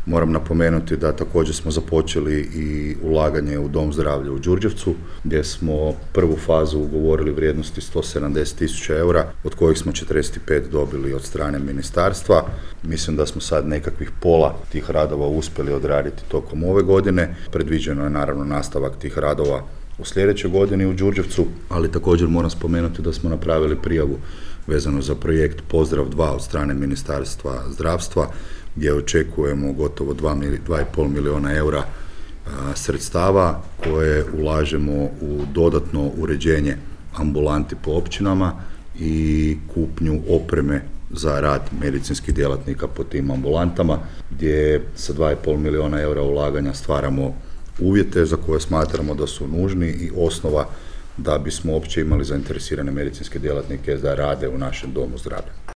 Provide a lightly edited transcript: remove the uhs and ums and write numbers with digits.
Moram napomenuti da također smo započeli i ulaganje u Dom zdravlja u Đurđevcu, gdje smo prvu fazu ugovorili vrijednosti 170.000 eura, od kojih smo 45 dobili od strane ministarstva. Mislim da smo sad nekakvih pola tih radova uspjeli odraditi tokom ove godine. Predviđeno je naravno nastavak tih radova u sljedećoj godini u Đurđevcu, ali također moram spomenuti da smo napravili prijavu vezano za projekt Pozdrav 2 od strane Ministarstva zdravstva, gdje očekujemo gotovo 2,5 milijuna eura sredstava koje ulažemo u dodatno uređenje ambulanti po općinama i kupnju opreme za rad medicinskih djelatnika po tim ambulantama, gdje sa 2,5 milijuna eura ulaganja stvaramo uvjete za koje smatramo da su nužni i osnova da bismo uopće imali zainteresirane medicinske djelatnike da rade u našem domu zdravlja.